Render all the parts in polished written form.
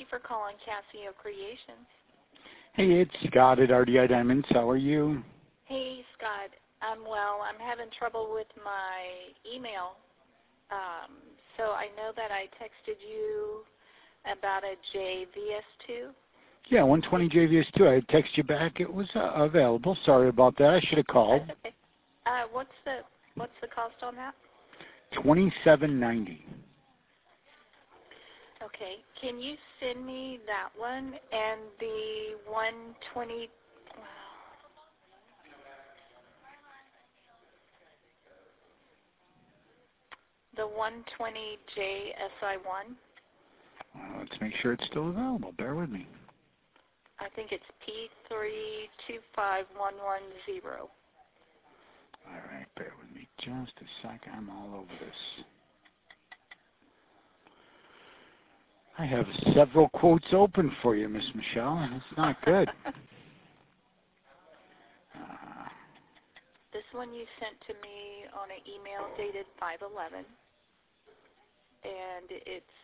you for calling Casio Creations. Hey, it's Scott at RDI Diamonds. How are you? Hey, Scott. I'm well. I'm having trouble with my email. So I know that I texted you about a JVS2. Yeah, 120 JVS2. I texted you back. It was available. Sorry about that. I should have called. That's okay. What's the cost on that? $27.90. Okay. Can you send me that one and the 120? The 120J SI1? Let's make sure it's still available. Bear with me. I think it's P325110. All right, bear with me just a second. I'm all over this. I have several quotes open for you, Miss Michelle, and it's not good. This one you sent to me on an email dated 5/11, and it's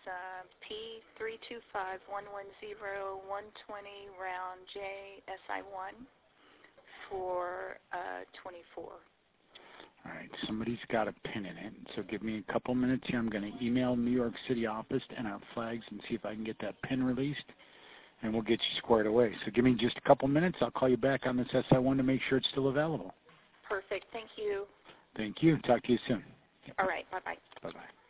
P325110 120 round J SI1 for 24. All right, somebody's got a pin in it, so give me a couple minutes here. I'm going to email New York City office and our flags and see if I can get that pin released, and we'll get you squared away. So give me just a couple minutes. I'll call you back on this SI1 to make sure it's still available. Perfect. Thank you. Thank you. Talk to you soon. All right. Bye-bye. Bye-bye.